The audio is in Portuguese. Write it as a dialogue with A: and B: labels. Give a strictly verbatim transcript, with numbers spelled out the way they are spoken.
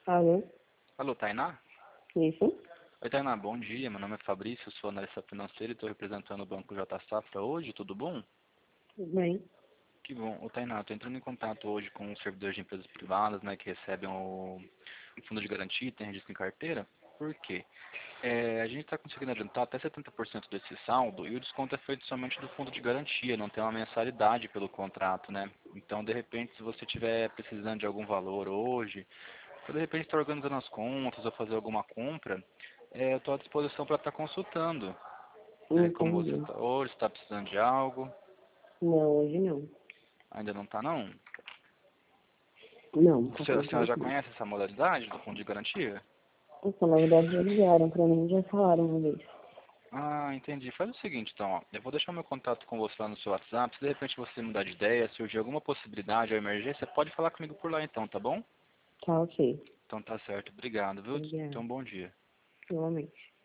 A: Alô?
B: Alô, Tainá?
A: Isso?
B: Oi, Tainá, bom dia. Meu nome é Fabrício, sou analista financeiro e estou representando o Banco J Safra hoje. Tudo bom?
A: Tudo bem?
B: Que bom. Ô, Tainá, estou entrando em contato hoje com os servidores de empresas privadas, né, que recebem o o fundo de garantia e tem registro em carteira. Por quê? É, a gente está conseguindo adiantar até setenta por cento desse saldo e o desconto é feito somente do fundo de garantia, não tem uma mensalidade pelo contrato, né? Então, de repente, se você estiver precisando de algum valor hoje, ou de repente está organizando as contas ou fazer alguma compra, é, eu estou à disposição para estar consultando. Né? Como você
A: Entendi.
B: está hoje, está precisando de algo?
A: Não, hoje não.
B: Ainda não está, não?
A: Não, tá
B: Você, a senhora já
A: tranquilo.
B: conhece essa modalidade do fundo de garantia?
A: Então, na verdade, já ligaram pra mim, já falaram uma vez.
B: Ah, entendi. Faz o seguinte, então, ó, eu vou deixar meu contato com você lá no seu WhatsApp. Se de repente você mudar de ideia, surgir alguma possibilidade ou emergência, pode falar comigo por lá então, tá bom?
A: Tá ok.
B: Então tá certo. Obrigado, viu? Tenha
A: Obrigada.
B: um bom dia.
A: Igualmente.